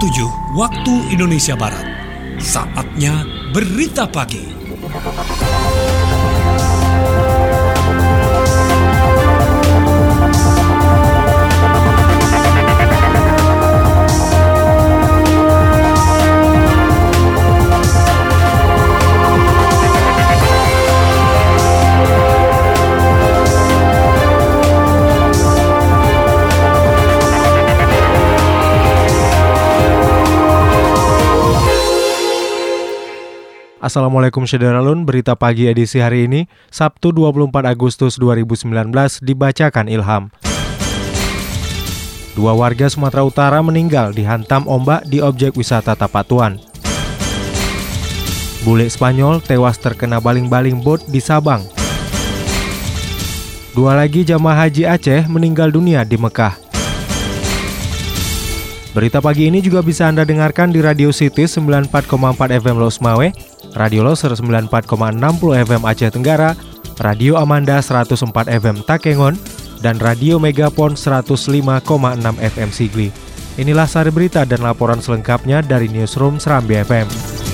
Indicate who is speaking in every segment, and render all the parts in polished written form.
Speaker 1: 7 waktu Indonesia Barat. Saatnya Berita Pagi.
Speaker 2: Assalamualaikum Syederalun, berita pagi edisi hari ini, Sabtu 24 Agustus 2019, dibacakan Ilham. 2 warga Sumatera Utara meninggal dihantam ombak di objek wisata Tapatuan. Bule Spanyol tewas terkena baling-baling bot di Sabang. 2 lagi jamaah haji Aceh meninggal dunia di Mekah. Berita pagi ini juga bisa Anda dengarkan di Radio City 94,4 FM Los Mawe, Radio Loser 94,60 FM Aceh Tenggara, Radio Amanda 104 FM Takengon, dan Radio Megapon 105,6 FM Sigli. Inilah sari berita dan laporan selengkapnya dari Newsroom Serambi FM.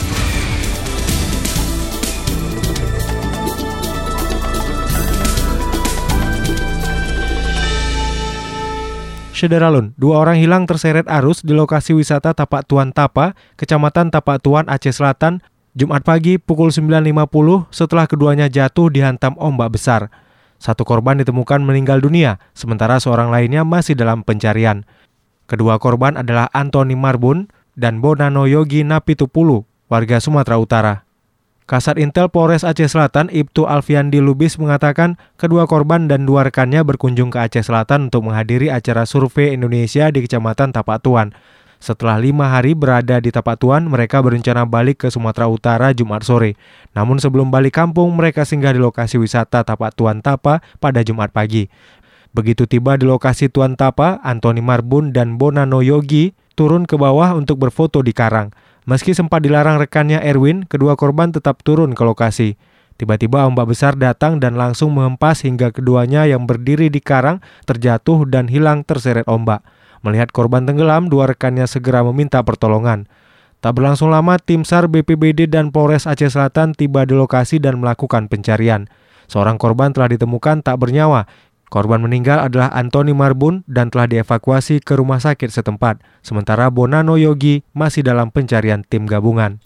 Speaker 2: Syederalun, 2 orang hilang terseret arus di lokasi wisata Tapak Tuan Tapa, Kecamatan Tapak Tuan, Aceh Selatan, Jumat pagi pukul 9.50 setelah keduanya jatuh dihantam ombak besar. 1 korban ditemukan meninggal dunia, sementara seorang lainnya masih dalam pencarian. Kedua korban adalah Antoni Marbun dan Bonano Yogi Napitupulu, warga Sumatera Utara. Kasat Intel Polres Aceh Selatan, Ibtu Alfiandi Lubis mengatakan kedua korban dan 2 rekannya berkunjung ke Aceh Selatan untuk menghadiri acara survei Indonesia di Kecamatan Tapak Tuan. Setelah 5 hari berada di Tapak Tuan, mereka berencana balik ke Sumatera Utara Jumat sore. Namun sebelum balik kampung, mereka singgah di lokasi wisata Tapak Tuan Tapa pada Jumat pagi. Begitu tiba di lokasi Tuan Tapa, Antoni Marbun dan Bonano Yogi turun ke bawah untuk berfoto di karang. Meski sempat dilarang rekannya Erwin, kedua korban tetap turun ke lokasi. Tiba-tiba ombak besar datang dan langsung menghempas hingga keduanya yang berdiri di karang terjatuh dan hilang terseret ombak. Melihat korban tenggelam, 2 rekannya segera meminta pertolongan. Tak berlangsung lama, tim SAR BPBD dan Polres Aceh Selatan tiba di lokasi dan melakukan pencarian. Seorang korban telah ditemukan tak bernyawa. Korban meninggal adalah Antoni Marbun dan telah dievakuasi ke rumah sakit setempat. Sementara Bonano Yogi masih dalam pencarian tim gabungan.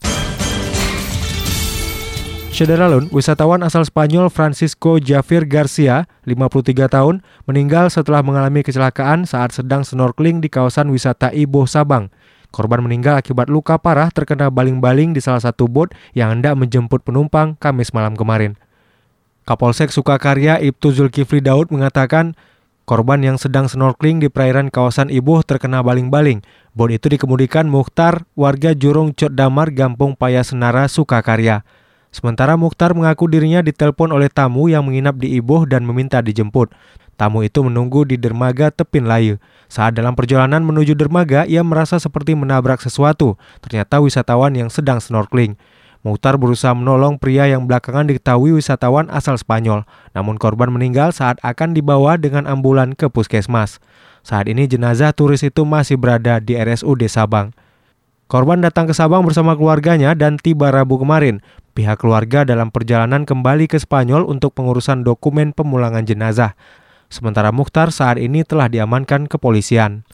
Speaker 2: Syederalun, wisatawan asal Spanyol Francisco Javier Garcia, 53 tahun, meninggal setelah mengalami kecelakaan saat sedang snorkeling di kawasan wisata Iboh, Sabang. Korban meninggal akibat luka parah terkena baling-baling di salah satu bot yang hendak menjemput penumpang Kamis malam kemarin. Kapolsek Sukakarya Ibtu Zulkifli Daud mengatakan korban yang sedang snorkeling di perairan kawasan Iboh terkena baling-baling. Bot itu dikemudikan Mukhtar, warga Jurong Cot Damar, Gampung Paya Senara, Sukakarya. Sementara Mukhtar mengaku dirinya ditelepon oleh tamu yang menginap di Iboh dan meminta dijemput. Tamu itu menunggu di dermaga Tepin Layu. Saat dalam perjalanan menuju dermaga, ia merasa seperti menabrak sesuatu. Ternyata wisatawan yang sedang snorkeling. Mukhtar berusaha menolong pria yang belakangan diketahui wisatawan asal Spanyol. Namun korban meninggal saat akan dibawa dengan ambulan ke puskesmas. Saat ini jenazah turis itu masih berada di RSUD Sabang. Korban datang ke Sabang bersama keluarganya dan tiba Rabu kemarin. Pihak keluarga dalam perjalanan kembali ke Spanyol untuk pengurusan dokumen pemulangan jenazah. Sementara Mukhtar saat ini telah diamankan kepolisian.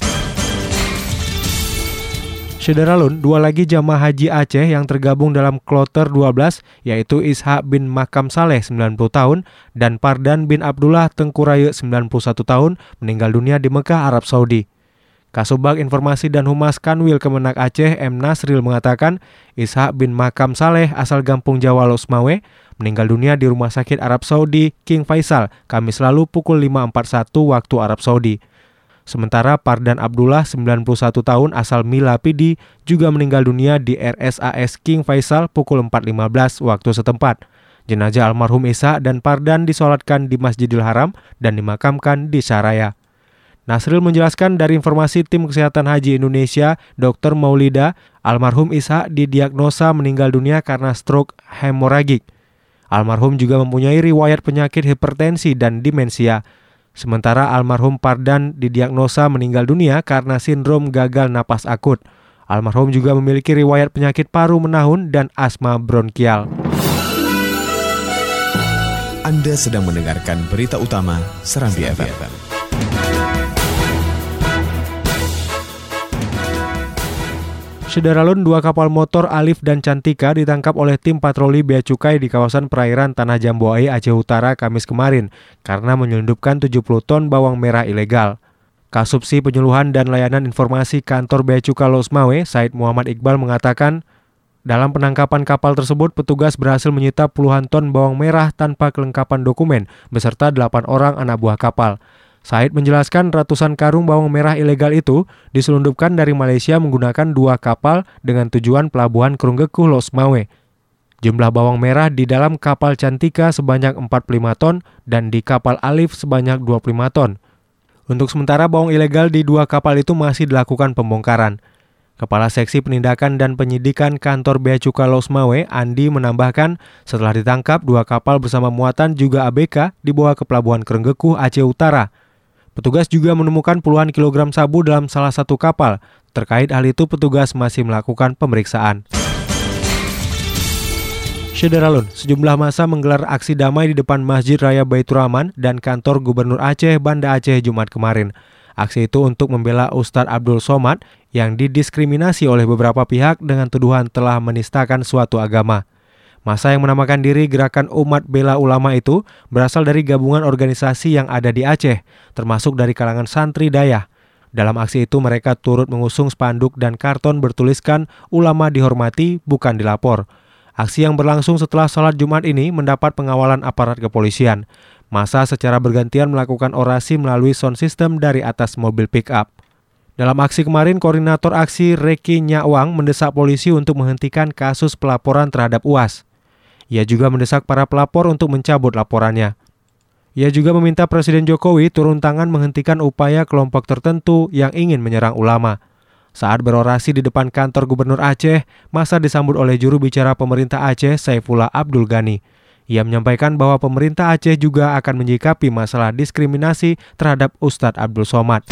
Speaker 2: Syederalun, 2 lagi jamaah haji Aceh yang tergabung dalam kloter 12, yaitu Ishak bin Makam Saleh 90 tahun dan Pardan bin Abdullah Tengkuraye 91 tahun, meninggal dunia di Mekah, Arab Saudi. Kasubag Informasi dan Humas Kanwil Kemenak Aceh M. Nasril mengatakan Ishak bin Makam Saleh asal Gampung Jawa Los Mawe meninggal dunia di Rumah Sakit Arab Saudi King Faisal Kamis lalu pukul 5.41 waktu Arab Saudi. Sementara Pardan Abdullah 91 tahun asal Mila Pidi juga meninggal dunia di RSAS King Faisal pukul 4.15 waktu setempat. Jenazah almarhum Ishak dan Pardan disolatkan di Masjidil Haram dan dimakamkan di Saraya. Nasril menjelaskan dari informasi Tim Kesehatan Haji Indonesia, Dr. Maulida, almarhum Ishak didiagnosa meninggal dunia karena stroke hemoragik. Almarhum juga mempunyai riwayat penyakit hipertensi dan demensia. Sementara almarhum Pardan didiagnosa meninggal dunia karena sindrom gagal napas akut. Almarhum juga memiliki riwayat penyakit paru menahun dan asma bronkial.
Speaker 3: Anda sedang mendengarkan berita utama Serambi FM.
Speaker 2: Sederalun, 2 kapal motor Alif dan Cantika ditangkap oleh tim patroli Bea Cukai di kawasan perairan Tanah Jambuai, Aceh Utara, Kamis kemarin karena menyelundupkan 70 ton bawang merah ilegal. Kasubsi Penyuluhan dan Layanan Informasi Kantor Bea Cukai Losmawe, Said Muhammad Iqbal mengatakan, dalam penangkapan kapal tersebut, petugas berhasil menyita puluhan ton bawang merah tanpa kelengkapan dokumen beserta 8 orang anak buah kapal. Said menjelaskan ratusan karung bawang merah ilegal itu diselundupkan dari Malaysia menggunakan 2 kapal dengan tujuan pelabuhan Krunggekuh Losmawe. Jumlah bawang merah di dalam kapal Cantika sebanyak 45 ton dan di kapal Alif sebanyak 25 ton. Untuk sementara bawang ilegal di 2 kapal itu masih dilakukan pembongkaran. Kepala Seksi Penindakan dan Penyidikan Kantor Bea Cukai Losmawe, Andi, menambahkan setelah ditangkap 2 kapal bersama muatan juga ABK dibawa ke pelabuhan Krunggekuh, Aceh Utara. Petugas juga menemukan puluhan kilogram sabu dalam salah satu kapal. Terkait hal itu, petugas masih melakukan pemeriksaan. Sederalun, sejumlah massa menggelar aksi damai di depan Masjid Raya Baitur Rahman dan kantor Gubernur Aceh, Banda Aceh, Jumat kemarin. Aksi itu untuk membela Ustadz Abdul Somad yang didiskriminasi oleh beberapa pihak dengan tuduhan telah menistakan suatu agama. Massa yang menamakan diri Gerakan Umat Bela Ulama itu berasal dari gabungan organisasi yang ada di Aceh, termasuk dari kalangan santri Dayah. Dalam aksi itu mereka turut mengusung spanduk dan karton bertuliskan ulama dihormati, bukan dilapor. Aksi yang berlangsung setelah salat Jumat ini mendapat pengawalan aparat kepolisian. Massa secara bergantian melakukan orasi melalui sound system dari atas mobil pick-up. Dalam aksi kemarin, koordinator aksi Reki Nyakwang mendesak polisi untuk menghentikan kasus pelaporan terhadap UAS. Ia juga mendesak para pelapor untuk mencabut laporannya. Ia juga meminta Presiden Jokowi turun tangan menghentikan upaya kelompok tertentu yang ingin menyerang ulama. Saat berorasi di depan kantor Gubernur Aceh, massa disambut oleh juru bicara pemerintah Aceh, Saifullah Abdul Ghani. Ia menyampaikan bahwa pemerintah Aceh juga akan menyikapi masalah diskriminasi terhadap Ustadz Abdul Somad.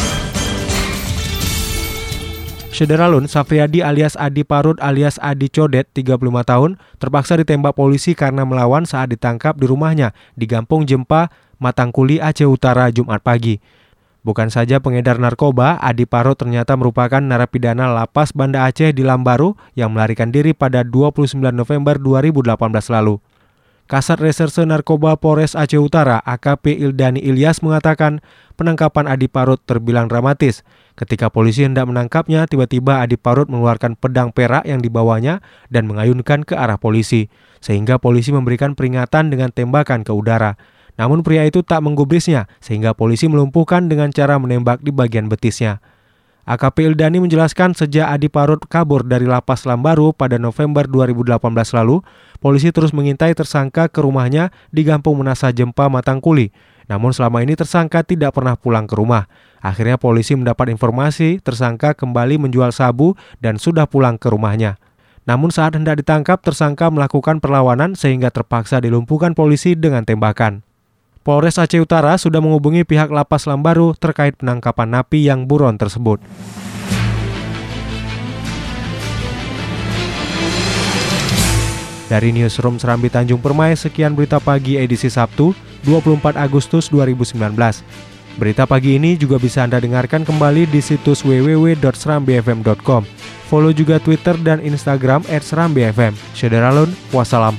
Speaker 2: Sederalun, Safriadi alias Adi Parut alias Adi Codet, 35 tahun, terpaksa ditembak polisi karena melawan saat ditangkap di rumahnya di Gampong Jempa, Matangkuli, Aceh Utara, Jumat pagi. Bukan saja pengedar narkoba, Adi Parut ternyata merupakan narapidana Lapas Banda Aceh di Lambaru yang melarikan diri pada 29 November 2018 lalu. Kasat Reserse Narkoba Polres Aceh Utara, AKP Ildani Ilyas mengatakan penangkapan Adi Parut terbilang dramatis. Ketika polisi hendak menangkapnya, tiba-tiba Adi Parut mengeluarkan pedang perak yang dibawanya dan mengayunkan ke arah polisi, sehingga polisi memberikan peringatan dengan tembakan ke udara. Namun pria itu tak menggubrisnya, sehingga polisi melumpuhkan dengan cara menembak di bagian betisnya. AKP Ildani menjelaskan sejak Adi Parut kabur dari Lapas Lambaru pada November 2018 lalu, polisi terus mengintai tersangka ke rumahnya di Gampong Menasa Jempa, Matangkuli. Namun selama ini tersangka tidak pernah pulang ke rumah. Akhirnya polisi mendapat informasi tersangka kembali menjual sabu dan sudah pulang ke rumahnya. Namun saat hendak ditangkap, tersangka melakukan perlawanan sehingga terpaksa dilumpuhkan polisi dengan tembakan. Polres Aceh Utara sudah menghubungi pihak Lapas Lambaru terkait penangkapan napi yang buron tersebut. Dari Newsroom Serambi Tanjung Permai, sekian berita pagi edisi Sabtu, 24 Agustus 2019. Berita pagi ini juga bisa Anda dengarkan kembali di situs www.serambifm.com. Follow juga Twitter dan Instagram @serambifm. Sederalun, wassalam.